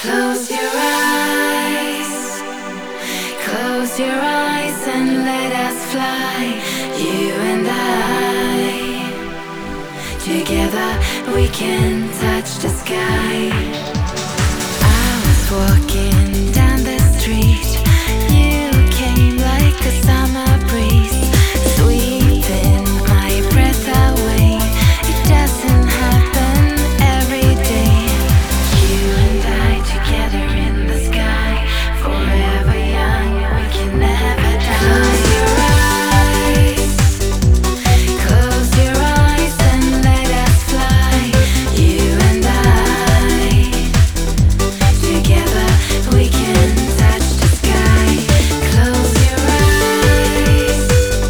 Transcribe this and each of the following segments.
Close your eyes, close your eyes and let us fly. You and I, together we can touch the sky. I was walking down the street, you came like a summer breeze, sweeping my breath away. It doesn't happen every day. You and I together in the sky, forever young, we can never die. Close your eyes, close your eyes and let us fly. You and I, together we can touch the sky. Close your eyes.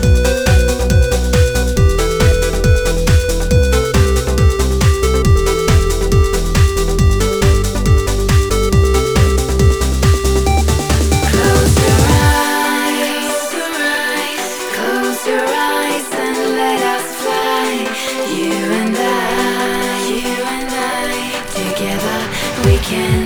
Close your eyes, close your eyes and let us fly. You and I, together we can